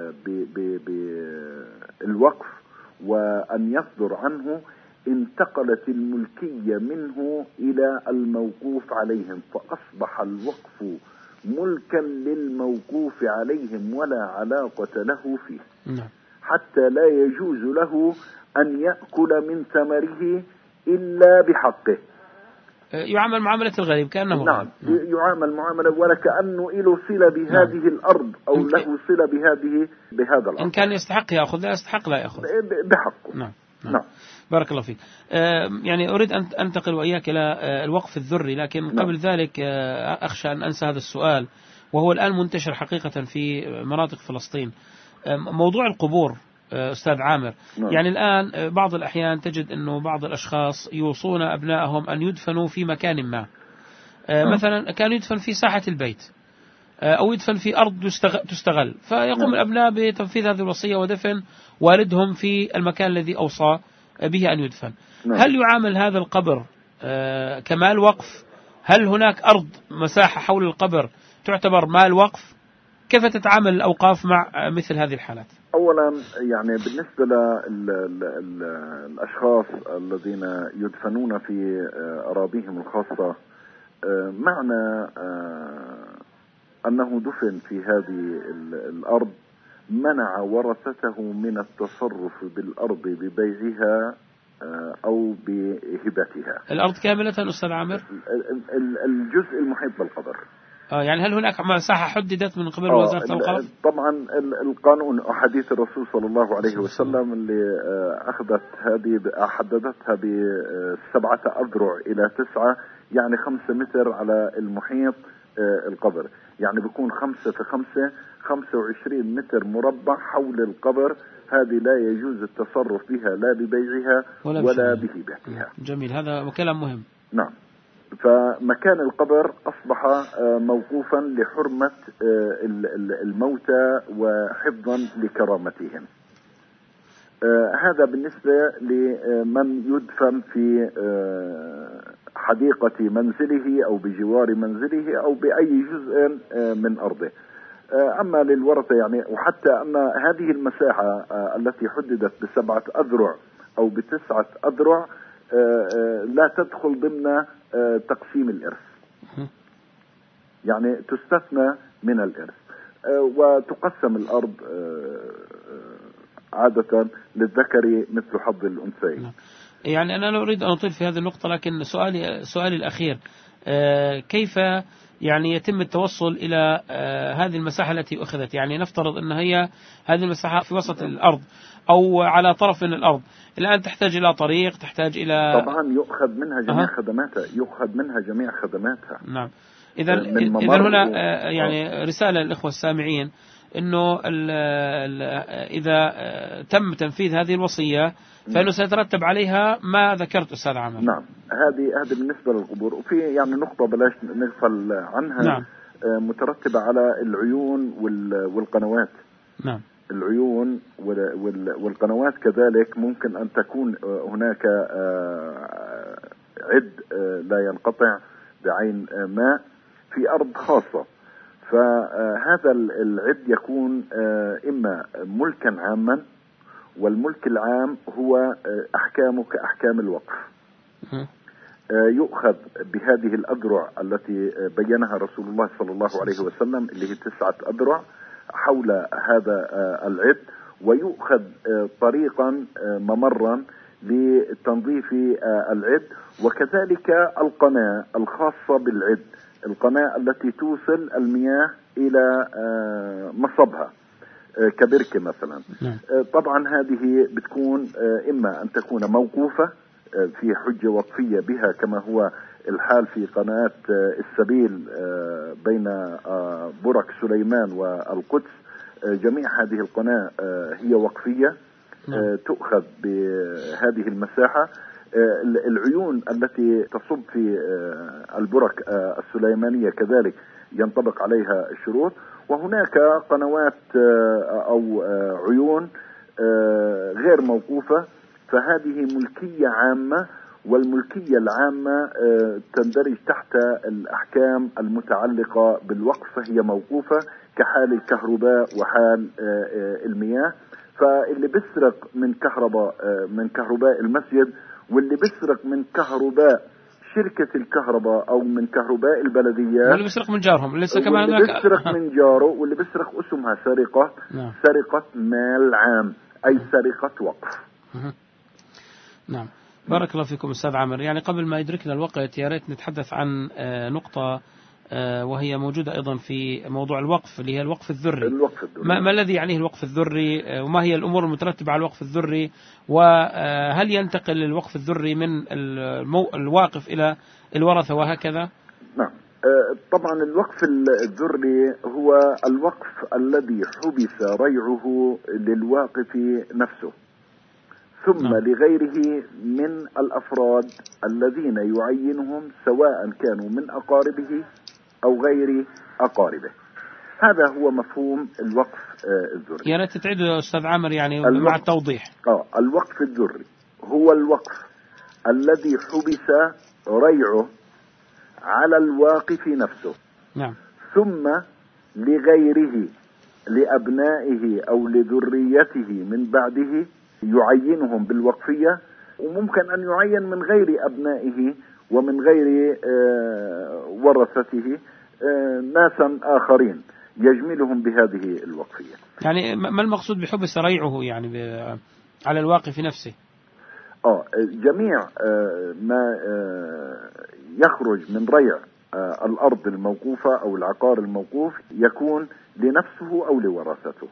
[SPEAKER 2] بالوقف وأن يصدر عنه، انتقلت الملكية منه إلى الموقوف عليهم، فأصبح الوقف ملكا للموقوف عليهم ولا علاقة له فيه. حتى لا يجوز له أن يأكل من ثمره إلا بحقه.
[SPEAKER 1] يعامل معاملة الغريب كأنه
[SPEAKER 2] نعم. يعامل معاملة ولا كأنه له صلة بهذه الأرض أو له صلة بهذا الأرض.
[SPEAKER 1] إن كان يستحق يأخذ، لا يستحق لا يأخذ
[SPEAKER 2] بحقه.
[SPEAKER 1] نعم. بارك الله فيك. يعني أريد أن أنتقل وإياك إلى الوقف الذري، لكن قبل ذلك أخشى أن أنسى هذا السؤال، وهو الآن منتشر حقيقة في مناطق فلسطين، موضوع القبور. أستاذ عامر، يعني الآن بعض الأحيان تجد أنه بعض الأشخاص يوصون أبنائهم أن يدفنوا في مكان ما، مثلا كان يدفن في ساحة البيت أو يدفن في أرض تستغل، فيقوم الأبناء بتنفيذ هذه الوصية ودفن والدهم في المكان الذي أوصى به أن يدفن. هل يعامل هذا القبر كمال وقف؟ هل هناك أرض مساحة حول القبر تعتبر مال وقف؟ كيف تتعامل الأوقاف مع مثل هذه الحالات؟
[SPEAKER 2] أولا يعني بالنسبة للأشخاص الذين يدفنون في أراضيهم الخاصة، معنى أنه دفن في هذه الأرض منع ورثته من التصرف بالأرض ببيعها أو بهبتها.
[SPEAKER 1] الأرض كاملة أستاذ عامر؟
[SPEAKER 2] الجزء المحيط بالقبر.
[SPEAKER 1] يعني هل هناك مساحة حددت من قبل وزارة الأوقاف؟
[SPEAKER 2] طبعا القانون وحديث الرسول صلى الله عليه وسلم اللي حددتها ب7 أذرع إلى 9، يعني 5 متر على المحيط القبر، يعني بيكون 5 في 5 25 متر مربع حول القبر. هذه لا يجوز التصرف بها لا ببيعها ولا بهبتها.
[SPEAKER 1] جميل، هذا كلام مهم.
[SPEAKER 2] نعم. فمكان القبر أصبح موقوفا لحرمة الموتى وحفظا لكرامتهم. هذا بالنسبة لمن يدفن في حديقة منزله أو بجوار منزله أو بأي جزء من أرضه. أما للورثة يعني، وحتى أن هذه المساحة التي حددت ب7 أذرع أو ب9 أذرع لا تدخل ضمن تقسيم الإرث، يعني تستثنى من الإرث، وتقسم الأرض عادة للذكر مثل حظ الأنثيين.
[SPEAKER 1] يعني أنا لا أريد أن أطيل في هذه النقطة، لكن سؤالي الأخير، كيف يعني يتم التوصل إلى هذه المساحة التي أخذت؟ يعني نفترض أن هذه المساحة في وسط الأرض أو على طرف من الأرض، الآن تحتاج إلى طريق، تحتاج إلى
[SPEAKER 2] طبعا يؤخذ منها جميع خدماتها.
[SPEAKER 1] نعم. إذا هنا يعني رسالة للإخوة السامعين، أنه إذا تم تنفيذ هذه الوصية فإنه سيترتب عليها ما ذكرت أستاذ عمر.
[SPEAKER 2] نعم، هذه بالنسبة للقبور. وفي يعني نقطة بلاش نغفل عنها.
[SPEAKER 1] نعم.
[SPEAKER 2] مترتبة على العيون والقنوات.
[SPEAKER 1] نعم.
[SPEAKER 2] العيون والقنوات كذلك ممكن أن تكون هناك عد لا ينقطع بعين ماء في أرض خاصة، فهذا العد يكون إما ملكا عاما، والملك العام هو أحكامه كأحكام الوقف. يؤخذ بهذه الأذرع التي بينها رسول الله صلى الله عليه وسلم، اللي هي 9 أذرع حول هذا العد، ويؤخذ طريقا ممرا لتنظيف العد، وكذلك القناة الخاصة بالعد، القناة التي توصل المياه إلى مصبها كبركة مثلا. طبعا هذه بتكون إما أن تكون موقوفة في حجة وقفية بها، كما هو الحال في قناة السبيل بين برك سليمان والقدس. جميع هذه القناة هي وقفية تؤخذ بهذه المساحة. العيون التي تصب في البرك السليمانية كذلك ينطبق عليها الشروط. وهناك قنوات أو عيون غير موقوفة، فهذه ملكية عامة، والملكية العامة تندرج تحت الأحكام المتعلقة بالوقف، فهي موقوفة كحال الكهرباء وحال المياه. فاللي بيسرق من كهرباء المسجد، واللي بيسرق من كهرباء شركة الكهرباء أو من كهرباء البلديات،
[SPEAKER 1] واللي بيسرق من جارهم لسه كمان
[SPEAKER 2] واللي بيسرق من جاره، واللي بيسرق اسمها سرقة.
[SPEAKER 1] نعم.
[SPEAKER 2] سرقة مال عام، أي سرقة وقف.
[SPEAKER 1] نعم. بارك الله فيكم أستاذ عامر. يعني قبل ما يدركنا الوقت يا ريت نتحدث عن نقطة وهي موجودة أيضا في موضوع الوقف، اللي هي الوقف الذري. ما الذي يعنيه الوقف الذري، وما هي الأمور المترتبة على الوقف الذري، وهل ينتقل الوقف الذري من الواقف إلى الورثة وهكذا؟
[SPEAKER 2] نعم. طبعا الوقف الذري هو الوقف الذي حبس ريعه للواقف نفسه، ثم لغيره من الأفراد الذين يعينهم، سواء كانوا من أقاربه أو غير أقاربه. هذا هو مفهوم الوقف الذري.
[SPEAKER 1] يا ريت تعيد يا أستاذ عامر يعني مع التوضيح.
[SPEAKER 2] الوقف الذري هو الوقف الذي حبس ريعه على الواقف نفسه.
[SPEAKER 1] نعم.
[SPEAKER 2] ثم لغيره، لأبنائه أو لذريته من بعده، يعينهم بالوقفية، وممكن أن يعين من غير أبنائه ومن غير ورثته ناسا آخرين يجملهم بهذه الوقفية.
[SPEAKER 1] يعني ما المقصود بحبس ريعه يعني على الواقف نفسه؟
[SPEAKER 2] جميع ما يخرج من ريع الأرض الموقوفة أو العقار الموقوف يكون لنفسه أو لورثته.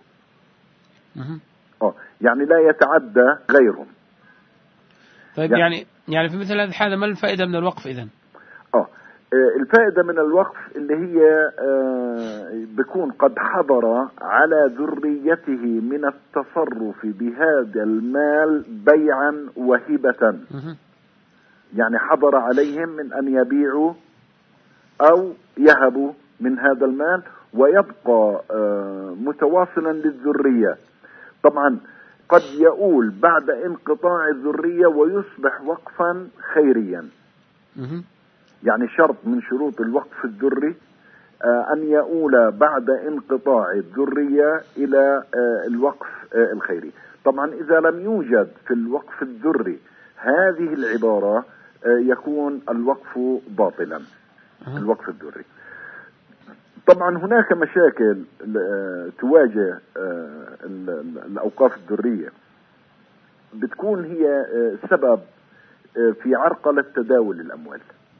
[SPEAKER 2] يعني لا يتعدى غيرهم.
[SPEAKER 1] طيب يعني في مثل هذه الحالة ما الفائدة من الوقف إذن؟
[SPEAKER 2] الفائدة من الوقف اللي هي بيكون قد حضر على ذريته من التصرف بهذا المال بيعا وهبة. يعني حضر عليهم من أن يبيعوا أو يهبوا من هذا المال، ويبقى متواصلا للذرية. طبعا قد يؤول بعد انقطاع الذرية ويصبح وقفا خيريا. يعني شرط من شروط الوقف الذري أن يؤول بعد انقطاع الذرية إلى الوقف الخيري. طبعا إذا لم يوجد في الوقف الذري هذه العبارة يكون الوقف باطلا، الوقف الذري. طبعا هناك مشاكل تواجه الأوقاف الذرية، بتكون هي سبب في عرقلة تداول الأموال.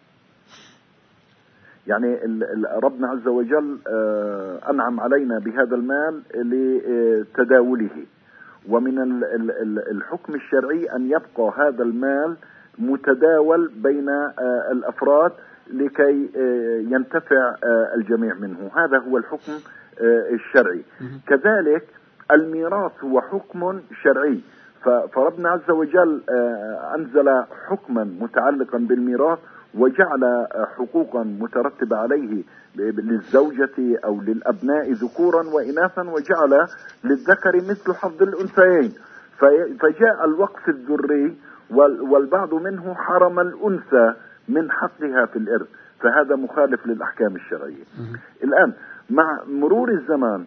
[SPEAKER 2] يعني ربنا عز وجل أنعم علينا بهذا المال لتداوله، ومن الحكم الشرعي أن يبقى هذا المال متداول بين الأفراد لكي ينتفع الجميع منه. هذا هو الحكم الشرعي. كذلك الميراث هو حكم شرعي، فربنا عز وجل أنزل حكما متعلقا بالميراث وجعل حقوقا مترتبة عليه للزوجة أو للأبناء ذكورا وإناثا، وجعل للذكر مثل حظ الأنثيين. فجاء الوقف الذري والبعض منه حرم الأنثى من حقها في الإرث، فهذا مخالف للأحكام الشرعية. الآن مع مرور الزمان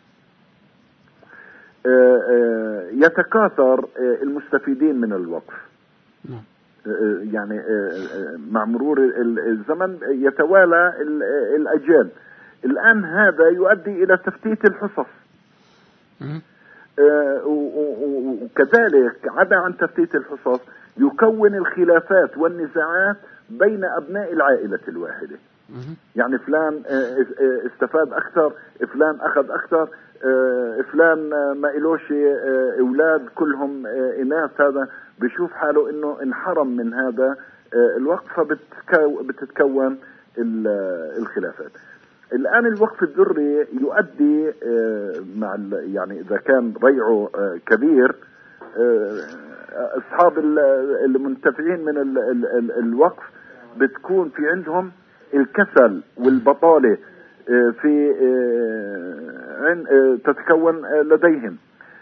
[SPEAKER 2] يتكاثر المستفيدين من الوقف، يعني مع مرور الزمن يتوالى الأجيال. الآن هذا يؤدي إلى تفتيت الحصص، وكذلك عدا عن تفتيت الحصص يكون الخلافات والنزاعات بين أبناء العائلة الواحدة. يعني فلان استفاد أكثر، فلان أخذ أكثر، فلان ما إلوش أولاد كلهم إناث، هذا بيشوف حاله إنه انحرم من هذا الوقف، فبتتكون الخلافات. الآن الوقف الذري يؤدي مع يعني إذا كان ريعه كبير، أصحاب المنتفعين من الوقف بتكون في عندهم الكسل والبطالة في تتكون لديهم،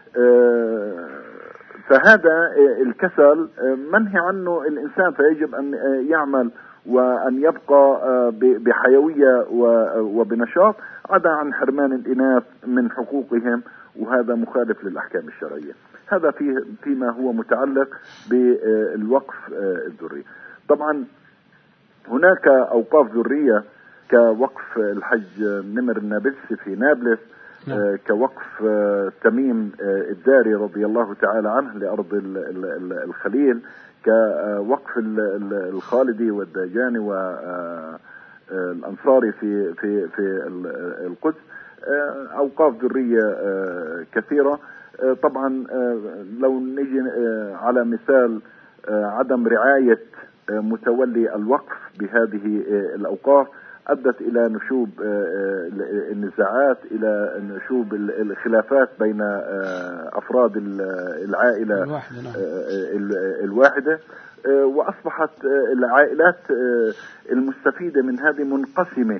[SPEAKER 2] فهذا الكسل منهي عنه الإنسان، فيجب أن يعمل وأن يبقى بحيوية وبنشاط، عدا عن حرمان الإناث من حقوقهم، وهذا مخالف للأحكام الشرعية. هذا فيما هو متعلق بالوقف الذري. طبعا هناك أوقاف ذرية كوقف الحج نمر النابلسي في نابلس، كوقف تميم الداري رضي الله تعالى عنه لأرض الخليل، كوقف الخالدي والداجاني والأنصاري في القدس. أوقاف ذرية كثيرة. طبعا لو نجي على مثال عدم رعاية متولي الوقف بهذه الأوقاف أدت إلى نشوب النزاعات، إلى نشوب الخلافات بين أفراد العائلة الواحدة، وأصبحت العائلات المستفيدة من هذه منقسمة،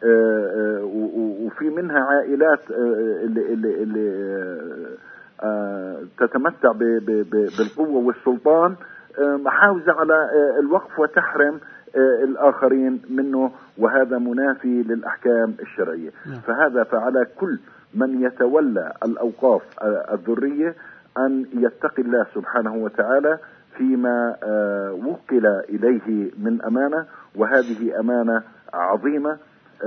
[SPEAKER 2] وفي منها عائلات اللي تتمتع بالقوة والسلطان محاوزة على الوقف وتحرم الآخرين منه، وهذا منافي للأحكام الشرعية. فهذا فعلى كل من يتولى الأوقاف الذرية أن يتقي الله سبحانه وتعالى فيما وكل إليه من أمانة، وهذه أمانة عظيمة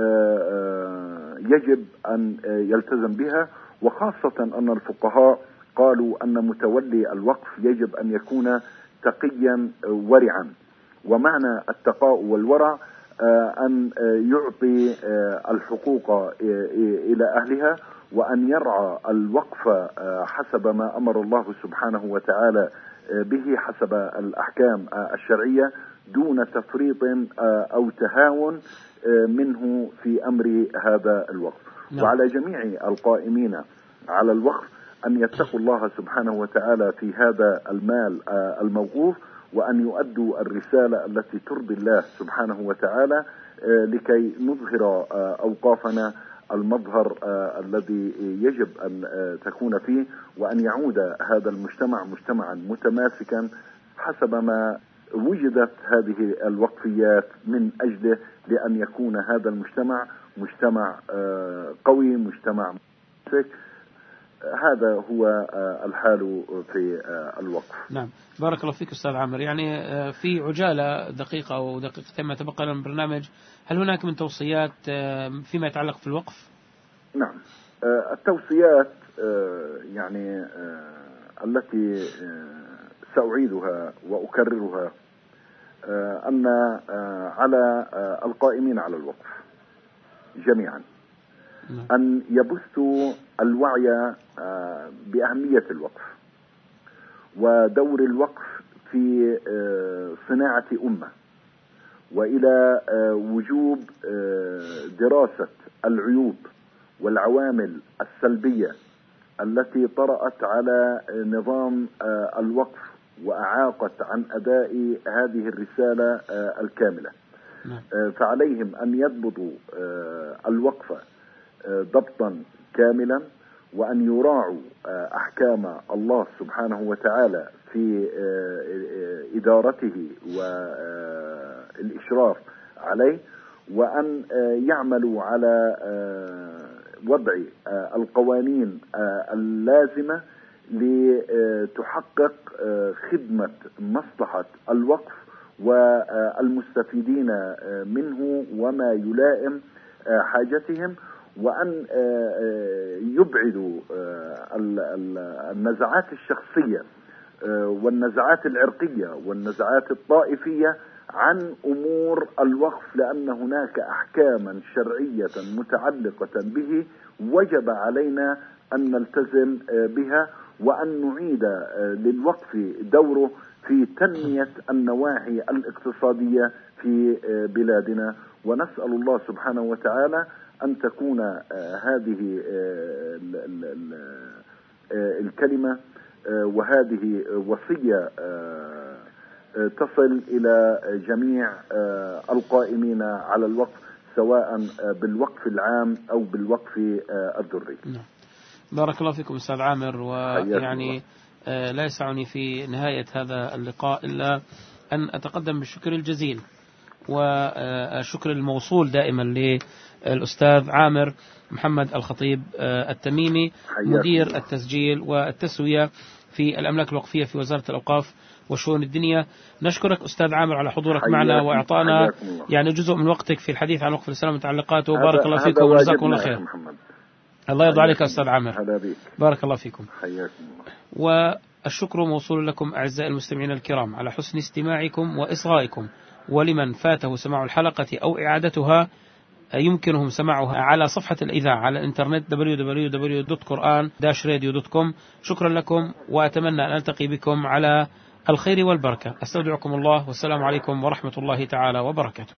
[SPEAKER 2] يجب أن يلتزم بها، وخاصة أن الفقهاء قالوا أن متولي الوقف يجب أن يكون تقيا ورعا. ومعنى التقاء والورع أن يعطي الحقوق إلى أهلها، وأن يرعى الوقف حسب ما أمر الله سبحانه وتعالى به حسب الأحكام الشرعية، دون تفريط أو تهاون منه في أمر هذا الوقف. وعلى جميع القائمين على الوقف أن يتقوا الله سبحانه وتعالى في هذا المال الموقوف، وأن يؤدوا الرسالة التي ترضي الله سبحانه وتعالى، لكي نظهر أوقافنا المظهر الذي يجب أن تكون فيه، وأن يعود هذا المجتمع مجتمعا متماسكا حسب ما وجدت هذه الوقفيات من أجله، لأن يكون هذا المجتمع مجتمع قوي، مجتمع متماسك. هذا هو الحال في الوقف.
[SPEAKER 1] نعم، بارك الله فيك أستاذ عامر. يعني في عجالة دقيقة أو دقيقتين ما تبقى لنا من البرنامج، هل هناك من توصيات فيما يتعلق في الوقف؟
[SPEAKER 2] نعم، التوصيات يعني التي سأعيدها وأكررها أن على القائمين على الوقف جميعا أن يبثوا الوعي بأهمية الوقف ودور الوقف في صناعة أمة، وإلى وجوب دراسة العيوب والعوامل السلبية التي طرأت على نظام الوقف وأعاقت عن أداء هذه الرسالة الكاملة. فعليهم أن يضبطوا الوقف ضبطا كاملا، وأن يراعوا أحكام الله سبحانه وتعالى في إدارته والإشراف عليه، وأن يعملوا على وضع القوانين اللازمة لتحقق خدمة مصلحة الوقف والمستفيدين منه وما يلائم حاجتهم، وأن يبعدوا النزعات الشخصية والنزعات العرقية والنزعات الطائفية عن أمور الوقف، لأن هناك أحكاما شرعية متعلقة به وجب علينا أن نلتزم بها، وأن نعيد للوقف دوره في تنمية النواحي الاقتصادية في بلادنا. ونسأل الله سبحانه وتعالى أن تكون هذه الكلمة وهذه وصية تصل إلى جميع القائمين على الوقف، سواء بالوقف العام أو بالوقف الذري.
[SPEAKER 1] بارك الله فيكم أستاذ عامر. ويعني لا يسعني في نهاية هذا اللقاء إلا أن أتقدم بالشكر الجزيل والشكر الموصول دائما للأستاذ عامر محمد الخطيب التميمي، مدير التسجيل والتسوية في الأملاك الوقفية في وزارة الأوقاف وشؤون الدنيا. نشكرك أستاذ عامر على حضورك معنا وإعطانا يعني جزء من وقتك في الحديث عن وقف الإسلام ومتعلقاته. بارك الله فيكم وجزاكم الله خير. الله يرضى عليك أستاذ عامر، بارك الله فيكم. والشكر موصول لكم أعزائي المستمعين الكرام على حسن استماعكم وإصغائكم. ولمن فاته سماع الحلقة أو إعادتها يمكنهم سماعها على صفحة الإذاعة على الإنترنت www.quran-radio.com. شكرا لكم، وأتمنى أن ألتقي بكم على الخير والبركة. أستودعكم الله، والسلام عليكم ورحمة الله تعالى وبركاته.